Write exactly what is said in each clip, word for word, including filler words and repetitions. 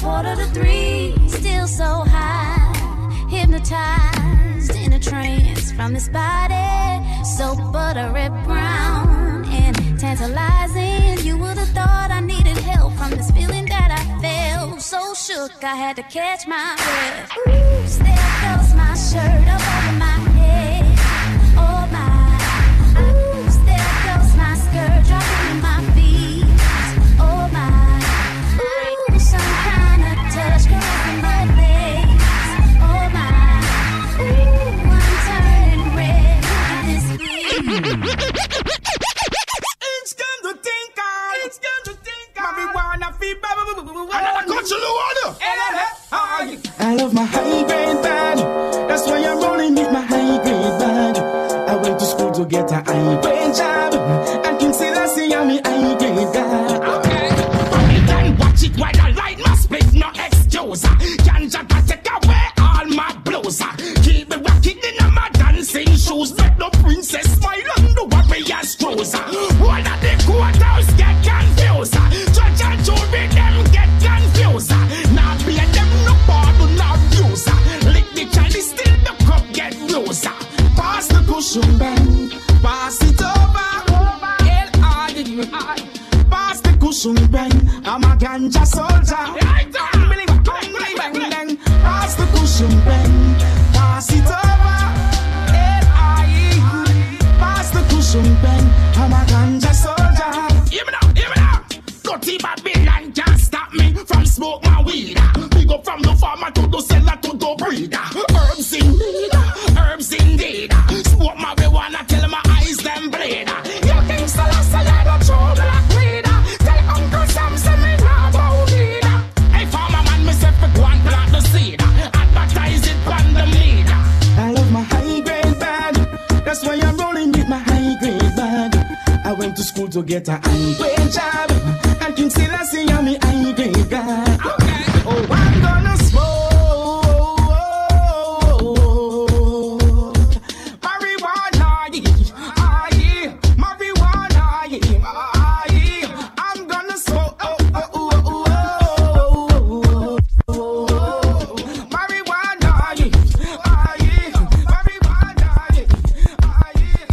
quarter to three, still so high, hypnotized in a trance from this body, so buttery brown and tantalizing. You would have thought I needed help from this feeling that I felt. So shook, I had to catch my breath. Ooh, there goes my shirt up over my head. Oh my, ooh, there goes my skirt dropping in my feet. Oh my, ooh, some kind of touch caressing my legs. Oh my, ooh, I'm turning red. Look at this beat. It's time to think on. It's time to think on. Marijuana fever. Another country water. I love my high grade bag. That's why I'm rolling with my high grade bag. I went to school to get a high grade job. And King Selassie, I'm a high grade guy. Okay. Then watch it while the light must split, no excuse. Ganja can take away all my blues. Keep me rocking in my dancing shoes. Let the princess smile on the warrior screws. One of the courthouse get confused. Judge and jury them get confused. Now be them no pardon, no abuse. Lick the Chinese still the cup get loose. Pass the cushion bang, pass it over. L I pass the cushion bang. I'm a ganja soldier. Pass the cushion bang, pass it over. L I pass the cushion bang. I'm a ganja soldier. Hear me now, hear me now. Dirty Babylon can't stop me from smoke my weed. We go from the farmer to the seller to the breeder. Herbs indeed, herbs indeed. Smoke marijuana till my eyes them bleed. You think so last I had a trouble like weed. Tell Uncle Sam send me now about weed. Hey farmer man, me say for go and plant the seed. Advertise it on the media. I love my high grade bag. That's why I'm rolling with my high grade bag. I went to school to get a high grade job. And King Selassie, I'm a high grade guy. Okay. Oh, I'm gonna smoke marijuana, ah, yeah. Marijuana, yeah. Ah, yeah. I'm gonna smoke oh, oh, oh, oh, oh, oh. Marijuana, yeah. Ah, yeah. Marijuana, yeah. Ah, yeah.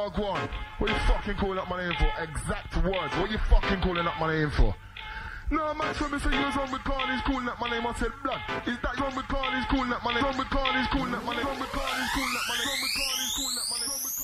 Wagwan. What you fucking calling up my name for? Exact words. What you fucking calling up my name for? No, man, so me say you was wrong with Carly's calling up my name. I said blood. Is that wrong with Carly's calling up my name? Wrong with Carly's calling up my name. Wrong with Carly's calling up my name. Wrong with Carly's calling up my name. Wrong with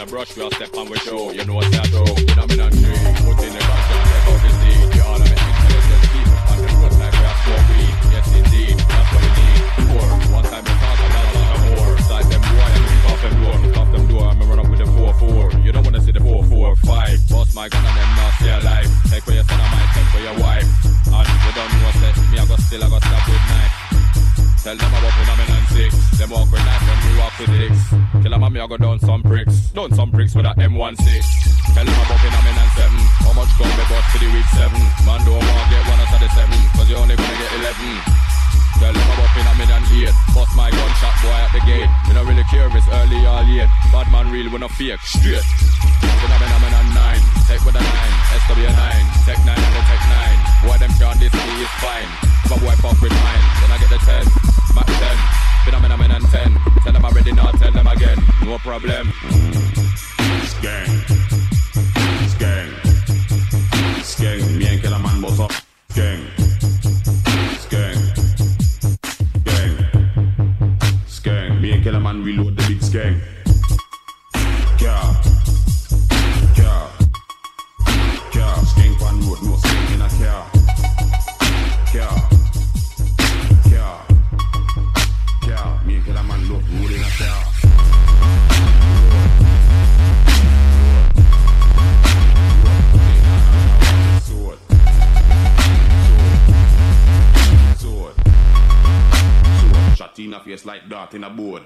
a brush, we a step on we show. You know what's that though? Phenomenon tree. Put in the ganja, take out the seed. The ornament intelligent people on the road like we are smoke weed. Yes indeed, that's what we need. Four, one time we talk about a lot of more. Side them boy, and we off them door. Off them door, I'm run up with the four four. You don't wanna see the four four five. Boss my gun and them not stay alive. Take for your son, I might take for your wife. And you don't know what's that. Me I go still, I go stab with knife. Tell them about phenomenon six. Them walk with knife and we walk with dicks. Kill them and me I go down some bricks. Down some bricks with a M sixteen. Tell them about phenomenon seven. How much gun they bought for the week seven? Man don't want get one out of the seven, cause you only gonna get eleven. Tell them about phenomenon eight. Bust my gunshot boy at the gate. Me not really care if it's early or late. Bad man real when I fake. Straight. Phenomenon nine. Take with a nine. S W nine. Tech nine and the tech nine. Boy them can't this me is fine. If a boy fuck with mine, then I get the ten. Mac ten. Phenomenon ten. Tell them already now, tell them again. No problem. Gang. Gang. Gang. Me and Killer Man boss up. Gang. Gang. Gang. Gang. Me and Killer Man reload the big gang. Car. Car. Car. Skank one road, no skank in a car. Car. Car. Car. Me and Killer Man look road in a car. Sword. Sword. Sword. Shot in a face like dart in a board.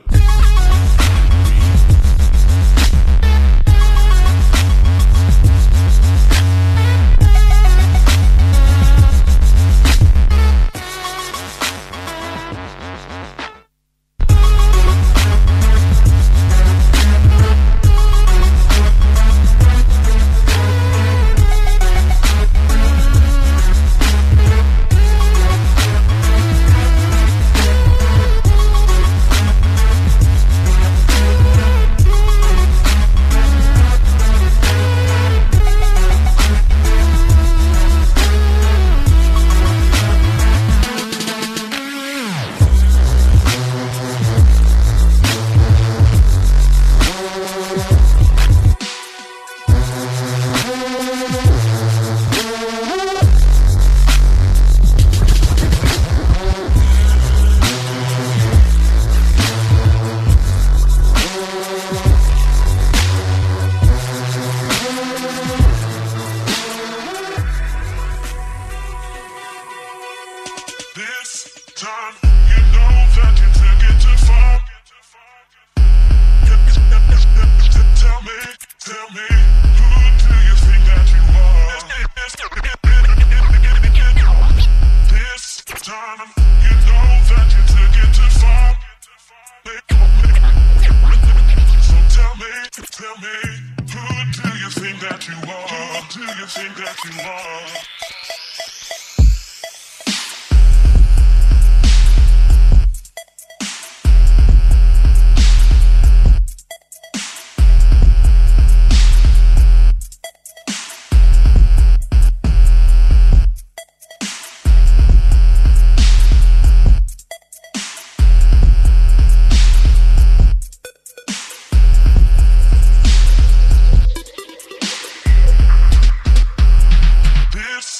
This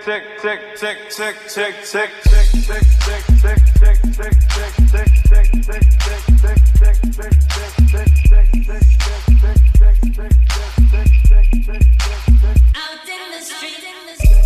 tick, tick, tick, tick, tick, tick, tick, tick, tick, tick, tick, tick, tick, tick, tick, tick, out in the street, in the street.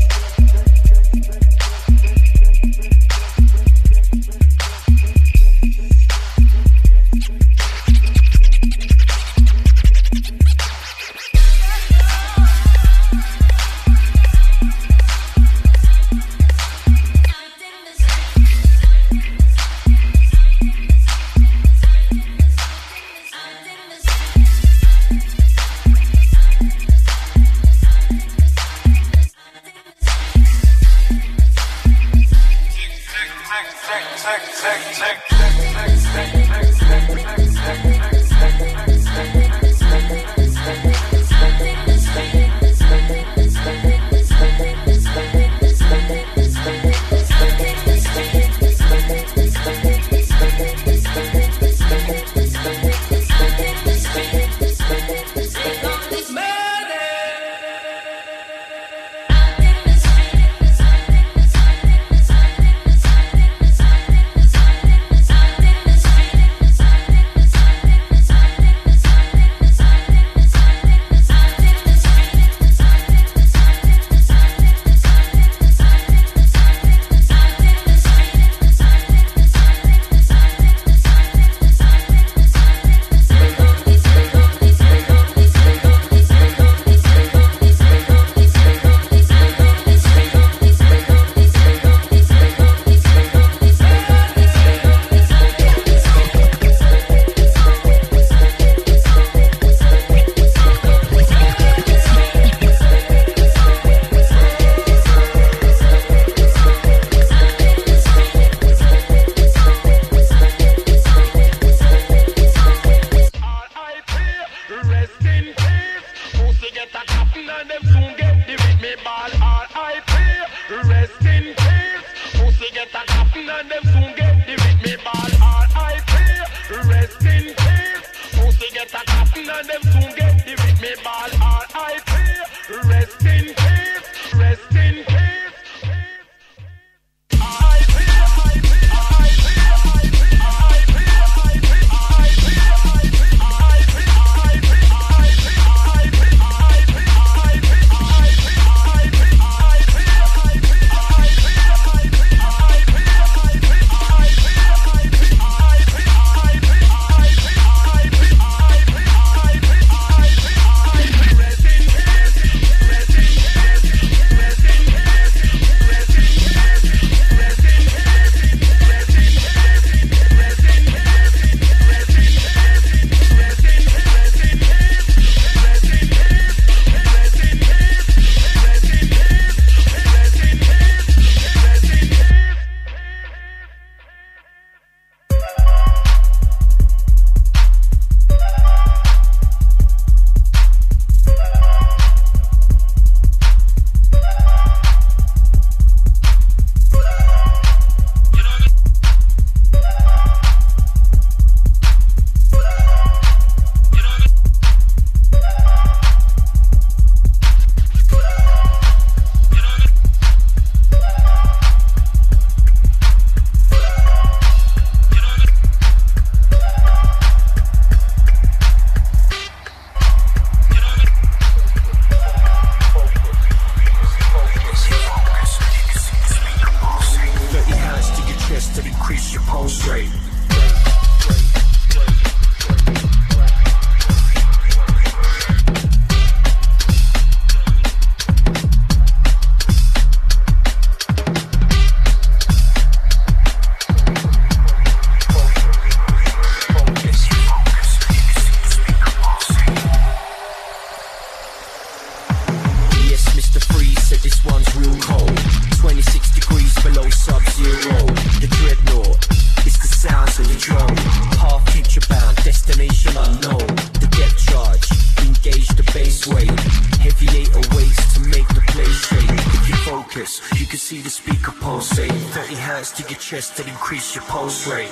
To increase your pulse rate.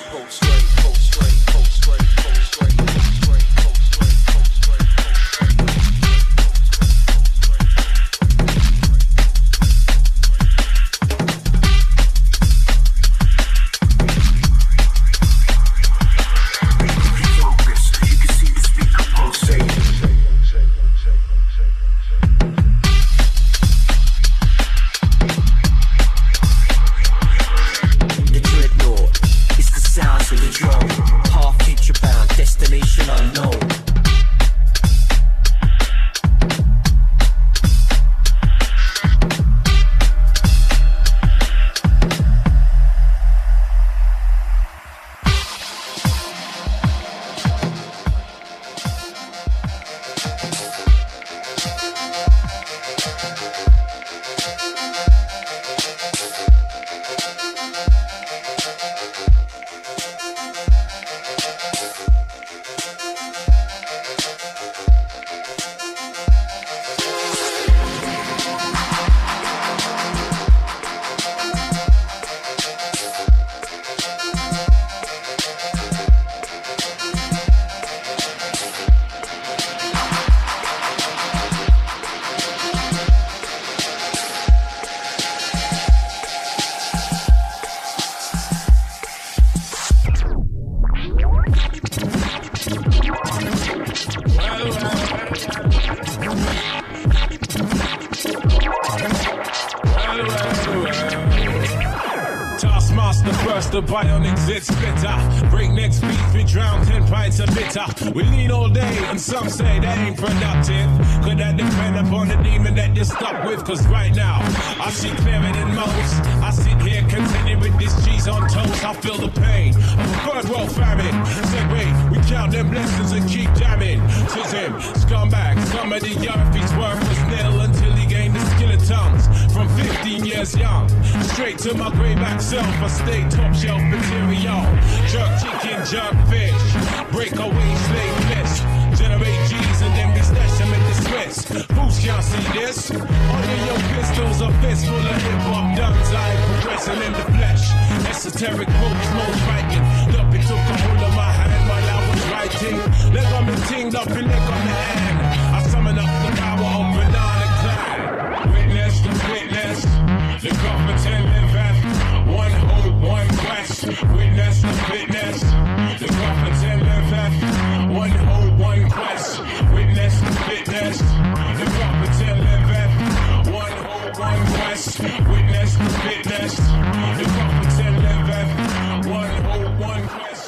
the bionic zit splitter. Breakneck speeds, we drown ten pints of bitter. We lean all day, and some say that ain't productive. Could that depend upon the demon that you're stuck with? Cause right now, I see clearer than most. I sit here contented with this cheese on toast. I feel the pain of a third world famine. Segway, we count them blessings and keep jamming. Tis him, scumbag, some of the earth, he's worthless nil until he gained the skill of tongues. From fifteen years young, straight to my grayback self, I stay top shelf material. Jerk chicken, jerk fish, breakaway slave list. Generate G's and then we stash them in the Swiss. Fools can't see this. All of your pistols are fists full of hip-hop guns. I ain't progressing in the flesh. Esoteric books, no fighting. Up it took a hold of my hand while I was writing. Leg on the ting, up and leg on the hand. I summon up the power of banana clan. Witness the witness. The government live at one hope, one quest. Witness the witness. The government live at one hope, one quest. Witness the witness. The government live at one hope, one quest. Witness the witness. The government live at one hope, one quest.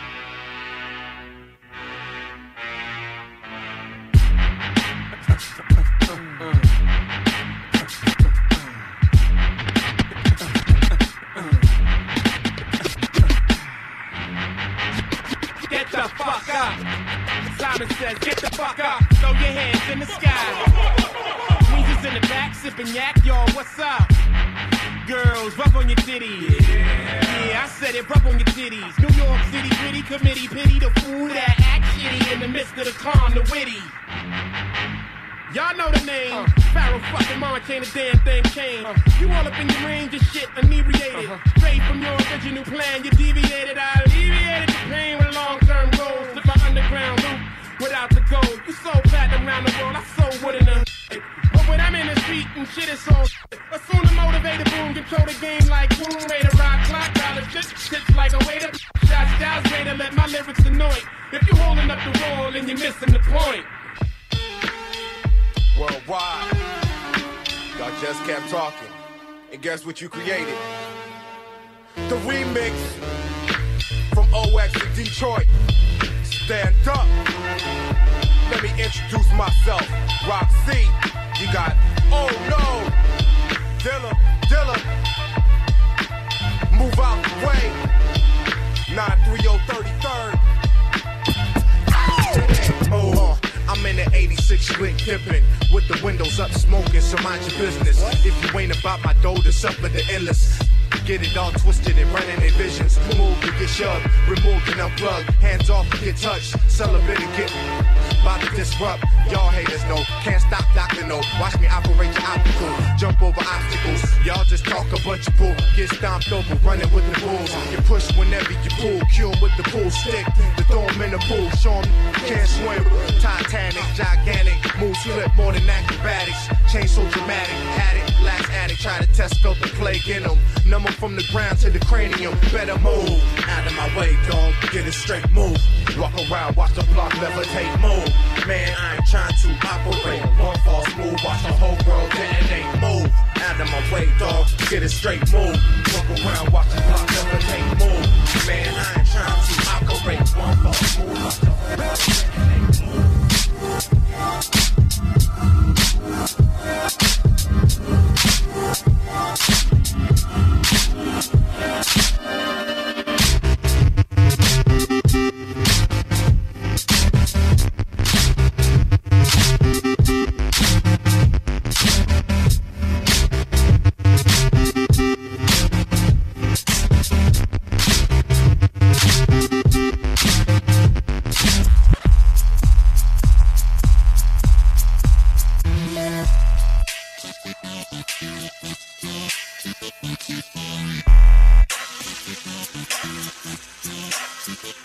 Get the fuck up. Simon says, get the fuck up. Throw your hands in the sky. Weezy's in the back, sipping yak, y'all, what's up? Girls, rub on your titties. Yeah. yeah, I said it, rub on your titties. New York City gritty committee, pity the fool that act shitty in the midst of the calm, the witty. Y'all know the name. Uh, Pharaoh fucking Monch ain't a damn thing changed. Uh, you all up in your range of shit, inebriated. Uh-huh. Straight from your original plan, you deviated. I alleviated the pain with long-term goals. Slip my underground loop without the gold. You so platinum around the world, I so wouldn't have. But when I'm in the street and shit is so assume the motivator boom, control the game like boom, way to rock, clock, dollar shit, shit's like a way to shot styles, way to let my lyrics annoy. If you holding up the wall and you're missing the point. Worldwide, y'all just kept talking, and guess what you created? The remix from O X to Detroit. Stand up. Let me introduce myself. Rock C. You got Oh No, Dilla, Dilla. Move out the way. nine three oh thirty-third. Hold on. I'm in the eighty-six slick dipping with the windows up smoking, so mind your business. What? If you ain't about my dough, the up with the endless. Get it all twisted and running their visions. Move to get shoved, remove and unplug. Hands off and get touched. Celibate and get about to disrupt. Y'all haters know, can't stop Doctor No. Watch me operate your optical, jump over obstacles. Y'all just talk a bunch of bull. Get stomped over, running with the bulls. You push whenever you pull, cue 'em with the pool stick. The throw 'em in the pool, show 'em can't swim. Titanic, gigantic, move slip more than acrobatics. Change so dramatic, addict, last addict. Try to test, felt the plague in them. Number from the ground to the cranium, better move. Out of my way, dog, get it straight, move. Walk around, watch the block levitate, move. Man, I ain't trying to operate. One false move, watch the whole world detonate, move. Out of my way, dog, get it straight, move. Walk around, watch the block levitate, move. Man, I ain't trying to operate. One false move, watch the whole world detonate, move.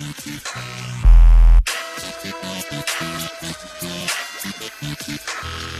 We'll be right back.